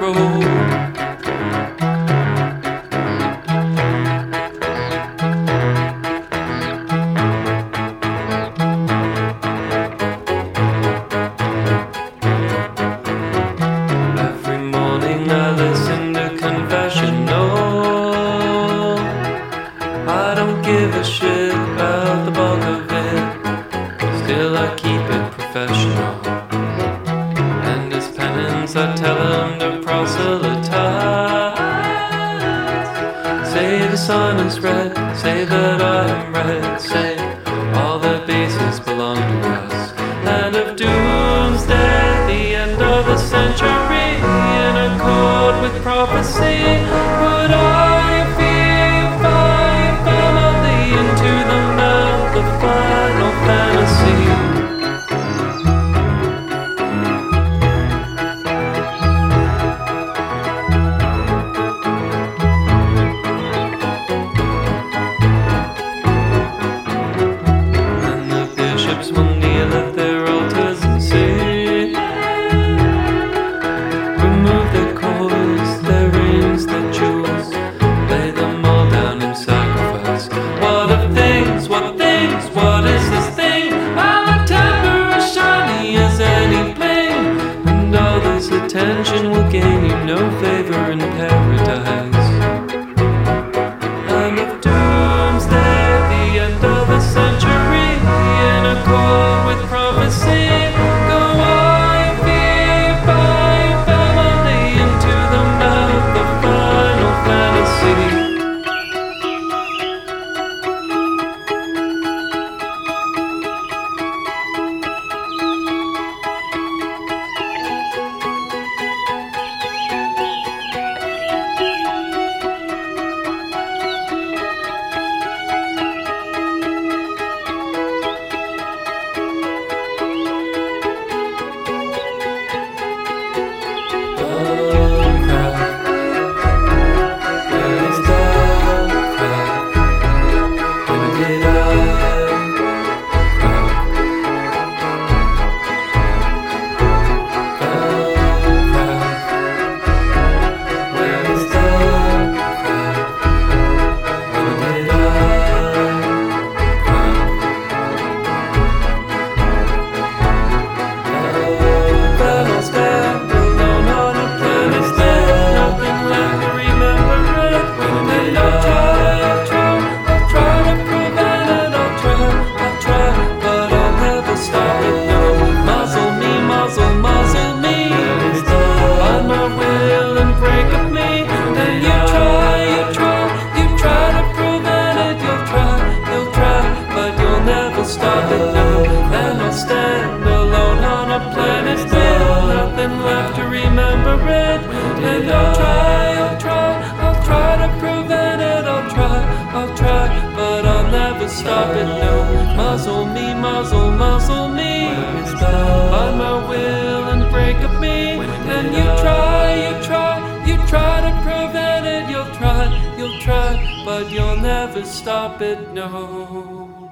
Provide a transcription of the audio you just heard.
control. Every morning I listen to confessional. I don't give a shit about the bulk of it. Still I keep it professional. And as penance I tell them to proselytize. Say the sun is red, say that I am red, say all the bases belong to us. And of doomsday, the end of the century, in accord with prophecy, would I fear family into the mouth of final fantasy. Will kneel at their altars and say, remove their cords, their rings, their jewels, lay them all down in sacrifice. What of things, what is this thing? I'm a temper as shiny as any bling, and all this attention will gain you no favor in paradise. And of doomsday, the end of the century, in accord with prophecy, go I fear by family into the mouth of final fantasy. Stop it now, and I'll stand alone on a planet with nothing left to remember it. And I'll try to prevent it. I'll try, but I'll never stop it. No, muzzle me, muzzle me, by my will and break of me. And you try to prevent it. You'll try, but you'll never stop it. No.